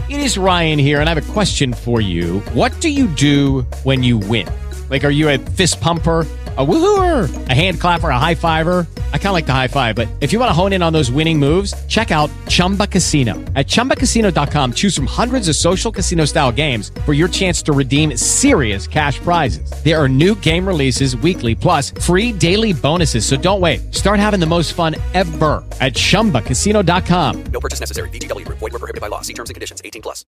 It is Ryan here, and I have a question for you. What do you do when you win? Like, are you a fist pumper, a woohooer, a hand clapper, a high fiver? I kind of like the high five, but if you want to hone in on those winning moves, check out Chumba Casino. At ChumbaCasino.com, choose from hundreds of social casino-style games for your chance to redeem serious cash prizes. There are new game releases weekly, plus free daily bonuses. So don't wait. Start having the most fun ever at ChumbaCasino.com. No purchase necessary. VGW Group. Void where prohibited by law. See terms and conditions. 18+.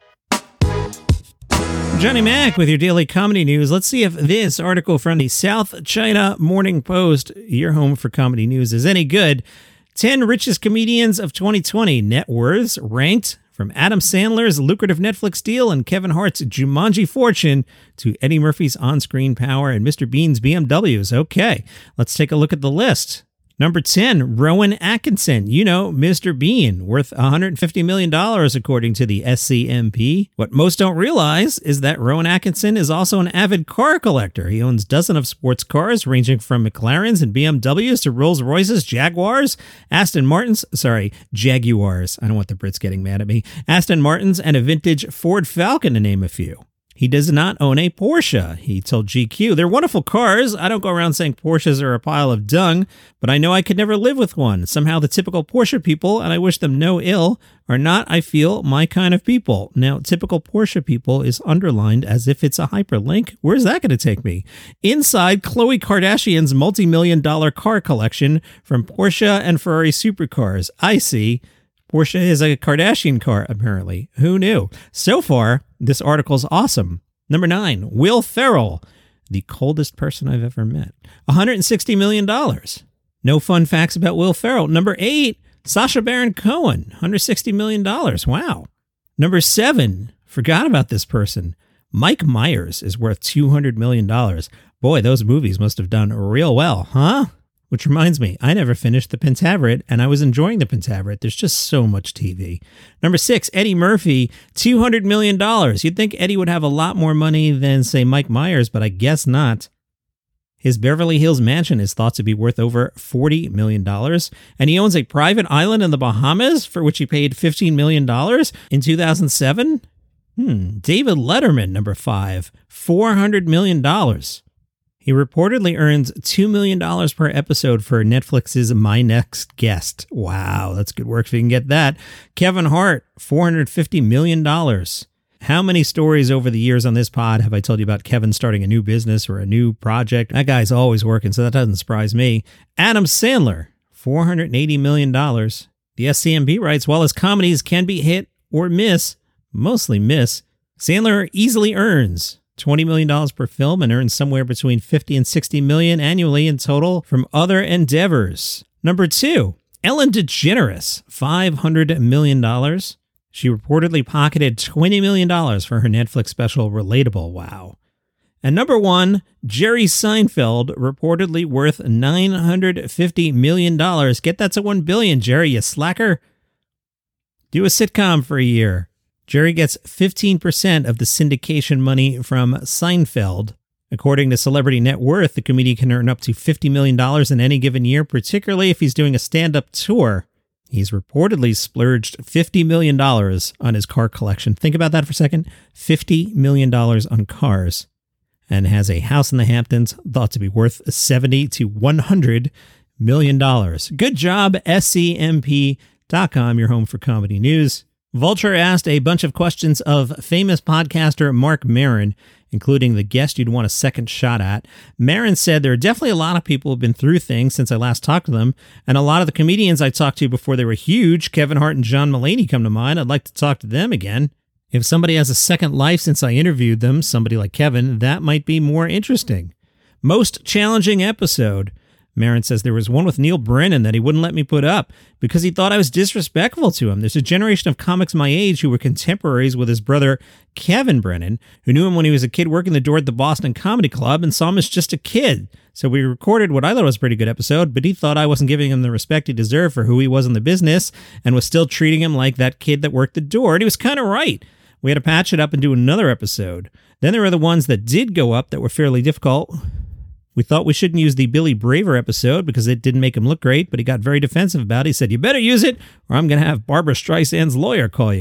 Johnny Mac with your daily comedy news. Let's see if this article from the South China Morning Post, your home for comedy news, is any good. 10 richest comedians of 2020 net worths ranked from Adam Sandler's lucrative Netflix deal and Kevin Hart's Jumanji fortune to Eddie Murphy's on-screen power and Mr. Bean's BMWs. Okay, let's take a look at the list. Number 10, Rowan Atkinson. You know, Mr. Bean, worth $150 million according to the SCMP. What most don't realize is that Rowan Atkinson is also an avid car collector. He owns dozens of sports cars ranging from McLarens and BMWs to Rolls Royces, Jaguars, Jaguars. I don't want the Brits getting mad at me. Aston Martins and a vintage Ford Falcon, to name a few. He does not own a Porsche, he told GQ. They're wonderful cars. I don't go around saying Porsches are a pile of dung, but I know I could never live with one. Somehow the typical Porsche people, and I wish them no ill, are not, I feel, my kind of people. Now, typical Porsche people is underlined as if it's a hyperlink. Where's that going to take me? Inside Khloe Kardashian's multi-million-dollar car collection from Porsche and Ferrari supercars. I see. Porsche is a Kardashian car, apparently. Who knew? So far, this article's awesome. Number 9, Will Ferrell, the coldest person I've ever met. $160 million. No fun facts about Will Ferrell. Number 8, Sacha Baron Cohen, $160 million. Wow. Number 7, forgot about this person. Mike Myers is worth $200 million. Boy, those movies must have done real well, huh? Which reminds me, I never finished the Pentaverate, and I was enjoying the Pentaverate. There's just so much TV. Number 6, Eddie Murphy, $200 million. You'd think Eddie would have a lot more money than, say, Mike Myers, but I guess not. His Beverly Hills mansion is thought to be worth over $40 million, and he owns a private island in the Bahamas for which he paid $15 million in 2007. David Letterman, number 5, $400 million. He reportedly earns $2 million per episode for Netflix's My Next Guest. Wow, that's good work if you can get that. Kevin Hart, $450 million. How many stories over the years on this pod have I told you about Kevin starting a new business or a new project? That guy's always working, so that doesn't surprise me. Adam Sandler, $480 million. The SCMP writes, while his comedies can be hit or miss, mostly miss, Sandler easily earns $20 million per film and earns somewhere between $50 and $60 million annually in total from other endeavors. Number 2, Ellen DeGeneres, $500 million. She reportedly pocketed $20 million for her Netflix special Relatable. Wow. And number 1, Jerry Seinfeld, reportedly worth $950 million. Get that to $1 billion, Jerry, you slacker. Do a sitcom for a year. Jerry gets 15% of the syndication money from Seinfeld. According to Celebrity Net Worth, the comedian can earn up to $50 million in any given year, particularly if he's doing a stand-up tour. He's reportedly splurged $50 million on his car collection. Think about that for a second. $50 million on cars. And has a house in the Hamptons thought to be worth $70 to $100 million. Good job, SCMP.com, your home for comedy news. Vulture asked a bunch of questions of famous podcaster Marc Maron, including the guest you'd want a second shot at. Maron said there are definitely a lot of people who have been through things since I last talked to them, and a lot of the comedians I talked to before they were huge, Kevin Hart and John Mulaney, come to mind. I'd like to talk to them again. If somebody has a second life since I interviewed them, somebody like Kevin, that might be more interesting. Most challenging episode. Maron says there was one with Neil Brennan that he wouldn't let me put up because he thought I was disrespectful to him. There's a generation of comics my age who were contemporaries with his brother, Kevin Brennan, who knew him when he was a kid working the door at the Boston Comedy Club and saw him as just a kid. So we recorded what I thought was a pretty good episode, but he thought I wasn't giving him the respect he deserved for who he was in the business and was still treating him like that kid that worked the door. And he was kind of right. We had to patch it up and do another episode. Then there were the ones that did go up that were fairly difficult. We thought we shouldn't use the Billy Braver episode because it didn't make him look great, but he got very defensive about it. He said, you better use it or I'm going to have Barbara Streisand's lawyer call you.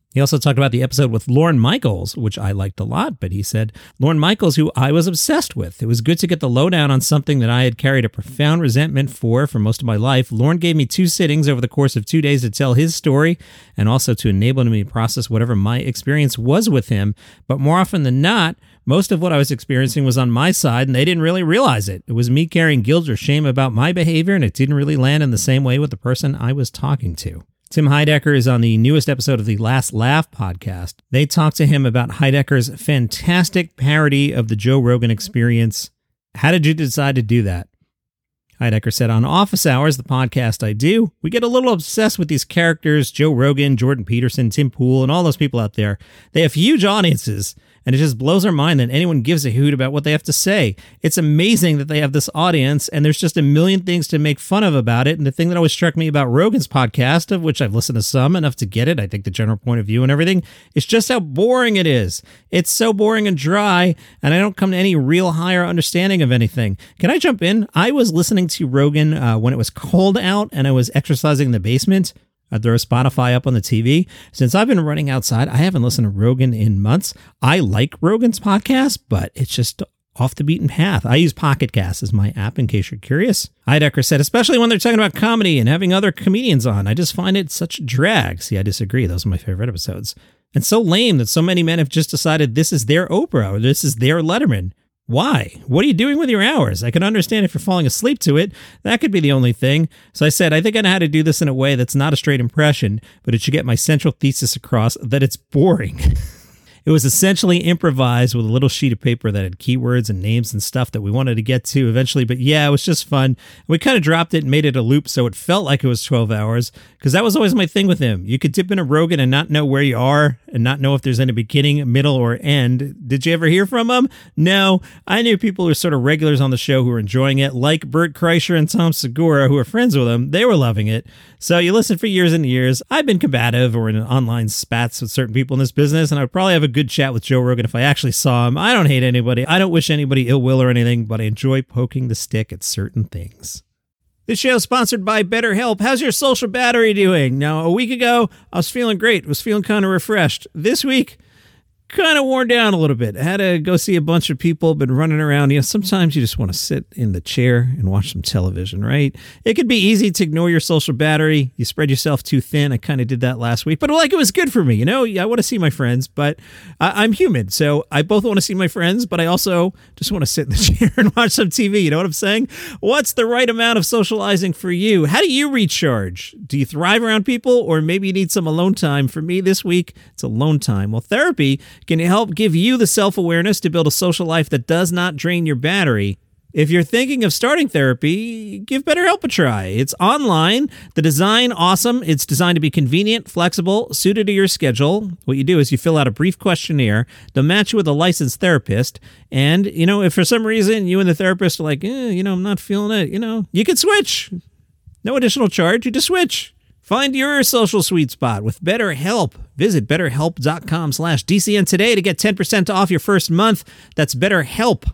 He also talked about the episode with Lorne Michaels, which I liked a lot, but he said, Lorne Michaels, who I was obsessed with. It was good to get the lowdown on something that I had carried a profound resentment for most of my life. Lorne gave me 2 sittings over the course of 2 days to tell his story and also to enable me to process whatever my experience was with him. But more often than not, most of what I was experiencing was on my side, and they didn't really realize it. It was me carrying guilt or shame about my behavior, and it didn't really land in the same way with the person I was talking to. Tim Heidecker is on the newest episode of the Last Laugh podcast. They talk to him about Heidecker's fantastic parody of the Joe Rogan Experience. How did you decide to do that? Heidecker said, on Office Hours, the podcast I do, we get a little obsessed with these characters, Joe Rogan, Jordan Peterson, Tim Pool, and all those people out there. They have huge audiences, and it just blows our mind that anyone gives a hoot about what they have to say. It's amazing that they have this audience, and there's just a million things to make fun of about it. And the thing that always struck me about Rogan's podcast, of which I've listened to some, enough to get it, I think the general point of view and everything, is just how boring it is. It's so boring and dry, and I don't come to any real higher understanding of anything. Can I jump in? I was listening to Rogan when it was cold out, and I was exercising in the basement. I'd throw Spotify up on the TV. Since I've been running outside, I haven't listened to Rogan in months. I like Rogan's podcast, but it's just off the beaten path. I use Pocket Cast as my app in case you're curious. Heidecker said, especially when they're talking about comedy and having other comedians on, I just find it such drag. See, I disagree. Those are my favorite episodes. And so lame that so many men have just decided this is their Oprah or this is their Letterman. Why? What are you doing with your hours? I can understand if you're falling asleep to it. That could be the only thing. So I said, I think I know how to do this in a way that's not a straight impression, but it should get my central thesis across that it's boring. It was essentially improvised with a little sheet of paper that had keywords and names and stuff that we wanted to get to eventually. But yeah, it was just fun. We kind of dropped it and made it a loop so it felt like it was 12 hours because that was always my thing with him. You could dip in a Rogan and not know where you are and not know if there's any beginning, middle, or end. Did you ever hear from him? No. I knew people who were sort of regulars on the show who were enjoying it, like Bert Kreischer and Tom Segura, who are friends with him. They were loving it. So you listen for years and years. I've been combative or in an online spats with certain people in this business, and I would probably have a good chat with Joe Rogan if I actually saw him. I don't hate anybody. I don't wish anybody ill will or anything, but I enjoy poking the stick at certain things. This show is sponsored by BetterHelp. How's your social battery doing? Now, a week ago, I was feeling great. Was feeling kind of refreshed. This week, kind of worn down a little bit. I had to go see a bunch of people, been running around. You know, sometimes you just want to sit in the chair and watch some television, right? It could be easy to ignore your social battery. You spread yourself too thin. I kind of did that last week, but like it was good for me. You know, I want to see my friends, but I'm human. So I both want to see my friends, but I also just want to sit in the chair and watch some TV. You know what I'm saying? What's the right amount of socializing for you? How do you recharge? Do you thrive around people, or maybe you need some alone time? For me this week, it's alone time. Well, therapy can help give you the self-awareness to build a social life that does not drain your battery. If you're thinking of starting therapy, give BetterHelp a try. It's online, the design awesome. It's designed to be convenient, flexible, suited to your schedule. What you do is you fill out a brief questionnaire. They'll match you with a licensed therapist. And, you know, if for some reason you and the therapist are like, I'm not feeling it, you can switch. No additional charge. You just switch. Find your social sweet spot with BetterHelp. Visit BetterHelp.com/DCN today to get 10% off your first month. That's BetterHelp,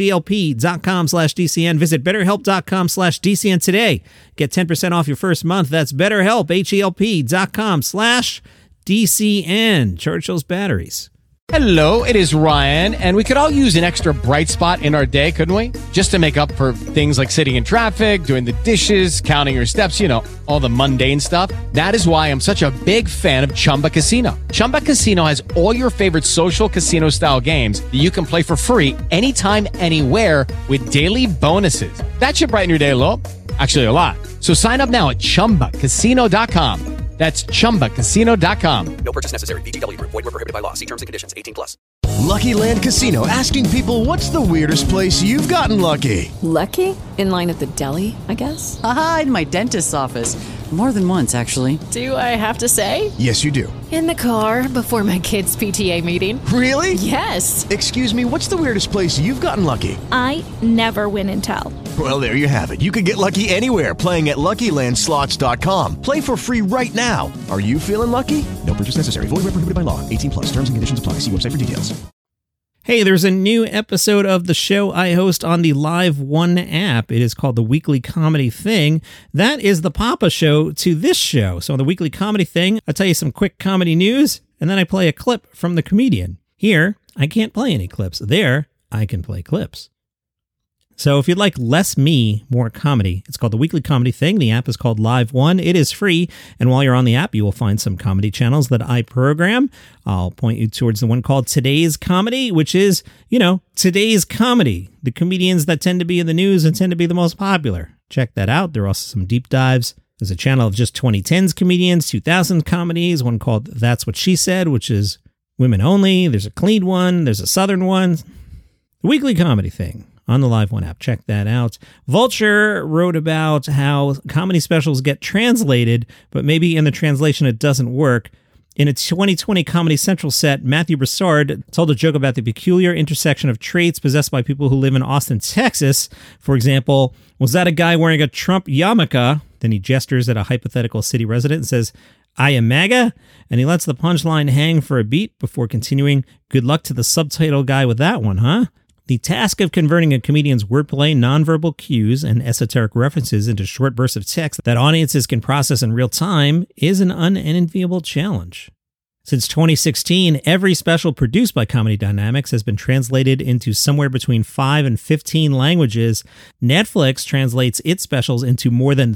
HELP.com/DCN. Visit BetterHelp.com/DCN today. Get 10% off your first month. That's BetterHelp, HELP.com/DCN. Charge those batteries. Hello, it is Ryan, and we could all use an extra bright spot in our day, couldn't we? Just to make up for things like sitting in traffic, doing the dishes, counting your steps, all the mundane stuff. That is why I'm such a big fan of Chumba Casino. Chumba Casino has all your favorite social casino-style games that you can play for free anytime, anywhere with daily bonuses. That should brighten your day a little. Actually, a lot. So sign up now at ChumbaCasino.com. That's ChumbaCasino.com. No purchase necessary. VGW Group. Void where prohibited by law. See terms and conditions. 18+. Lucky Land Casino, asking people, what's the weirdest place you've gotten lucky? Lucky? In line at the deli, I guess? Aha, in my dentist's office. More than once, actually. Do I have to say? Yes, you do. In the car before my kids' PTA meeting. Really? Yes. Excuse me, what's the weirdest place you've gotten lucky? I never win and tell. Well, there you have it. You can get lucky anywhere, playing at LuckyLandSlots.com. Play for free right now. Are you feeling lucky? No purchase necessary. Void where prohibited by law. 18+. Terms and conditions apply. See website for details. Hey, there's a new episode of the show I host on the Live One app. It is called The Weekly Comedy Thing. That is the Papa show to this show. So on The Weekly Comedy Thing, I'll tell you some quick comedy news, and then I play a clip from the comedian. Here, I can't play any clips. There, I can play clips. So if you'd like less me, more comedy, it's called The Weekly Comedy Thing. The app is called Live One. It is free, and while you're on the app, you will find some comedy channels that I program. I'll point you towards the one called Today's Comedy, which is, today's comedy. The comedians that tend to be in the news and tend to be the most popular. Check that out. There are also some deep dives. There's a channel of just 2010s comedians, 2000 comedies, one called That's What She Said, which is women only. There's a clean one. There's a southern one. The Weekly Comedy Thing on the Live One app. Check that out. Vulture wrote about how comedy specials get translated, but maybe in the translation it doesn't work. In a 2020 Comedy Central set, Matthew Broussard told a joke about the peculiar intersection of traits possessed by people who live in Austin, Texas. For example, was that a guy wearing a Trump yarmulke? Then he gestures at a hypothetical city resident and says, I am MAGA, and he lets the punchline hang for a beat before continuing, good luck to the subtitle guy with that one, huh? The task of converting a comedian's wordplay, nonverbal cues, and esoteric references into short bursts of text that audiences can process in real time is an unenviable challenge. Since 2016, every special produced by Comedy Dynamics has been translated into somewhere between 5 and 15 languages. Netflix translates its specials into more than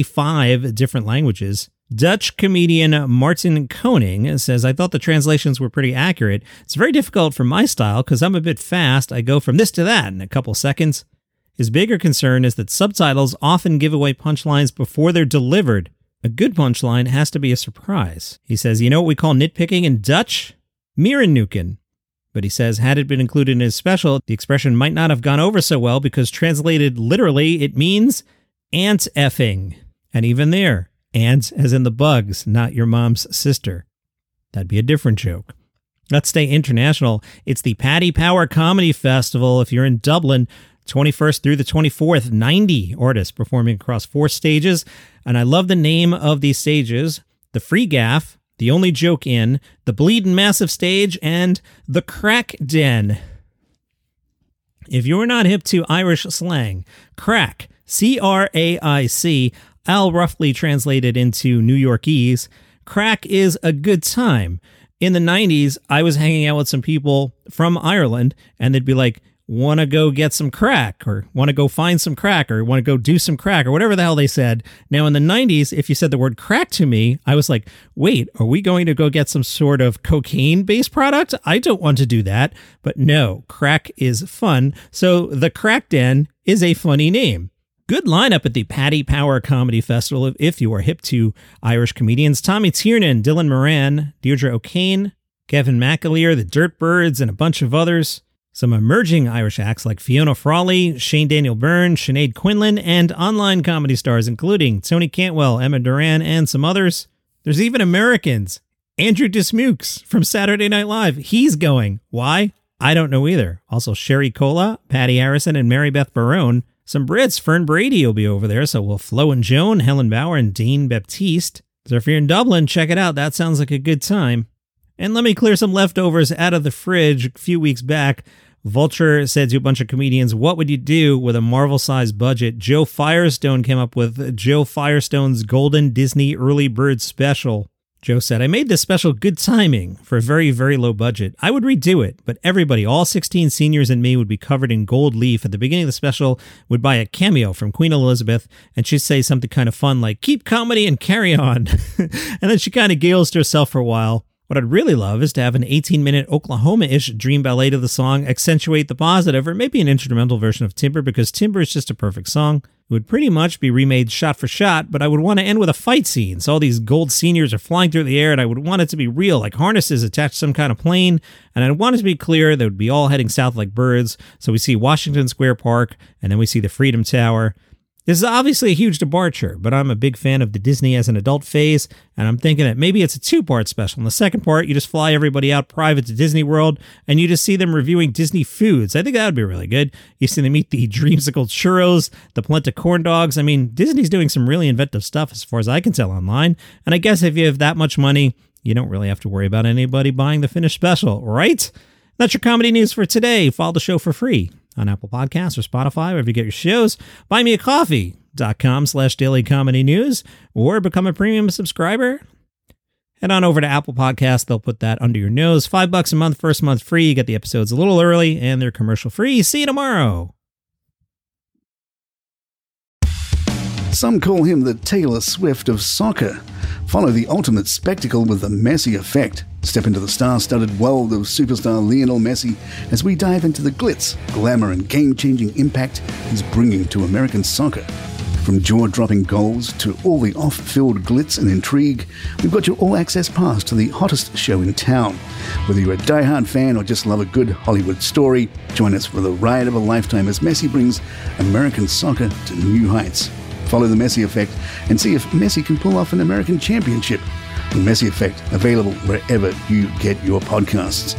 35 different languages. Dutch comedian Martin Koning says, I thought the translations were pretty accurate. It's very difficult for my style because I'm a bit fast. I go from this to that in a couple seconds. His bigger concern is that subtitles often give away punchlines before they're delivered. A good punchline has to be a surprise. He says, you know what we call nitpicking in Dutch? Mierennuken. But he says, had it been included in his special, the expression might not have gone over so well because translated literally, it means ant effing. And even there, ants as in the bugs, not your mom's sister. That'd be a different joke. Let's stay international. It's the Paddy Power Comedy Festival. If you're in Dublin, 21st through the 24th, 90 artists performing across 4 stages. And I love the name of these stages: the Free Gaff, the Only Joke In, the Bleedin' Massive Stage, and the Crack Den. If you're not hip to Irish slang, crack, C-R-A-I-C, I'll roughly translate it into New Yorkese. Crack is a good time. In the 90s, I was hanging out with some people from Ireland, and they'd be like, want to go get some crack, or want to go find some crack, or want to go do some crack, or whatever the hell they said. Now, in the 90s, if you said the word crack to me, I was like, wait, are we going to go get some sort of cocaine-based product? I don't want to do that. But no, crack is fun. So the Crack Den is a funny name. Good lineup at the Paddy Power Comedy Festival if you are hip to Irish comedians. Tommy Tiernan, Dylan Moran, Deirdre O'Kane, Kevin McAleer, the Dirtbirds, and a bunch of others. Some emerging Irish acts like Fiona Frawley, Shane Daniel Byrne, Sinead Quinlan, and online comedy stars including Tony Cantwell, Emma Duran, and some others. There's even Americans. Andrew Dismukes from Saturday Night Live. He's going. Why? I don't know either. Also Sherry Cola, Patty Harrison, and Mary Beth Barone. Some Brits, Fern Brady will be over there, so will Flo and Joan, Helen Bauer, and Dean Baptiste. So if you're in Dublin, check it out. That sounds like a good time. And let me clear some leftovers out of the fridge. A few weeks back, Vulture said to a bunch of comedians, what would you do with a Marvel-sized budget? Joe Firestone came up with Joe Firestone's Golden Disney Early Bird Special. Joe said, I made this special good timing for a very, very low budget. I would redo it, but everybody, all 16 seniors and me, would be covered in gold leaf. At the beginning of the special, would buy a cameo from Queen Elizabeth, and she'd say something kind of fun like, keep comedy and carry on. And then she kind of giggles to herself for a while. What I'd really love is to have an 18-minute Oklahoma-ish dream ballet to the song, accentuate the positive, or maybe an instrumental version of Timber, because Timber is just a perfect song. It would pretty much be remade shot for shot, but I would want to end with a fight scene. So all these gold seniors are flying through the air, and I would want it to be real, like harnesses attached to some kind of plane. And I want it to be clear they would be all heading south like birds. So we see Washington Square Park, and then we see the Freedom Tower. This is obviously a huge departure, but I'm a big fan of the Disney as an adult phase, and I'm thinking that maybe it's a 2-part special. In the second part, you just fly everybody out private to Disney World, and you just see them reviewing Disney foods. I think that would be really good. You see them eat the Dreamsicle churros, the polenta corn dogs. I mean, Disney's doing some really inventive stuff as far as I can tell online, and I guess if you have that much money, you don't really have to worry about anybody buying the finished special, right? That's your comedy news for today. Follow the show for free on Apple Podcasts or Spotify, wherever you get your shows. BuyMeACoffee.com/dailycomedynews, or become a premium subscriber Head on over to Apple Podcasts. They'll put that under your nose. $5 a month, first month free. You get the episodes a little early, and they're commercial free. See you tomorrow. Some call him the Taylor Swift of soccer. Follow the ultimate spectacle with the Messi effect. Step into the star-studded world of superstar Lionel Messi as we dive into the glitz, glamour and game-changing impact he's bringing to American soccer. From jaw-dropping goals to all the off-field glitz and intrigue, we've got your all-access pass to the hottest show in town. Whether you're a die-hard fan or just love a good Hollywood story, join us for the ride of a lifetime as Messi brings American soccer to new heights. Follow the Messi Effect and see if Messi can pull off an American championship. The Messi Effect, available wherever you get your podcasts.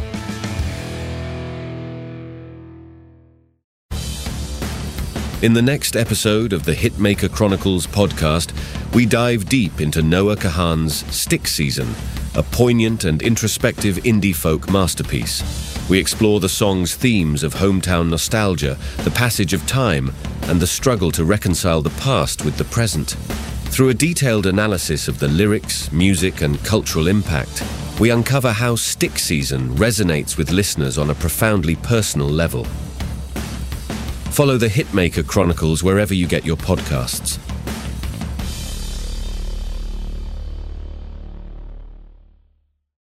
In the next episode of the Hitmaker Chronicles podcast, we dive deep into Noah Kahan's Stick Season, a poignant and introspective indie folk masterpiece. We explore the song's themes of hometown nostalgia, the passage of time, and the struggle to reconcile the past with the present. Through a detailed analysis of the lyrics, music, and cultural impact, we uncover how Stick Season resonates with listeners on a profoundly personal level. Follow the Hitmaker Chronicles wherever you get your podcasts.